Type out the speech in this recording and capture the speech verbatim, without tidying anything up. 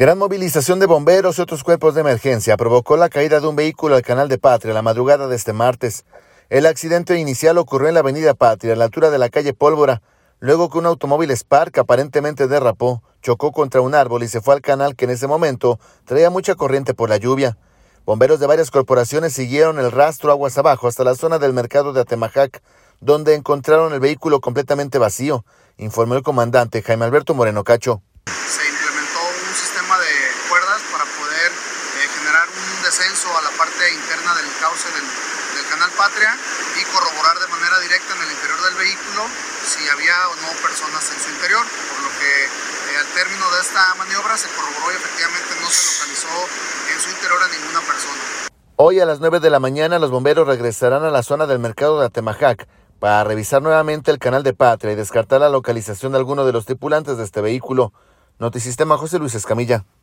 Gran movilización de bomberos y otros cuerpos de emergencia provocó la caída de un vehículo al Canal de Patria la madrugada de este martes. El accidente inicial ocurrió en la avenida Patria, a la altura de la calle Pólvora, luego que un automóvil Spark aparentemente derrapó, chocó contra un árbol y se fue al canal que en ese momento traía mucha corriente por la lluvia. Bomberos de varias corporaciones siguieron el rastro aguas abajo hasta la zona del mercado de Atemajac, donde encontraron el vehículo completamente vacío, informó el comandante Jaime Alberto Moreno Cacho. Se implementó un sistema de cuerdas para poder eh, generar un descenso a la parte interna del cauce del, del Canal Patria y corroborar de manera directa en el interior del vehículo si había o no personas en su interior, por lo que eh, al término de esta maniobra se corroboró y efectivamente no se localizó en su interior a ninguna persona. Hoy a las nueve de la mañana los bomberos regresarán a la zona del mercado de Atemajac para revisar nuevamente el Canal de Patria y descartar la localización de alguno de los tripulantes de este vehículo. Notisistema, José Luis Escamilla.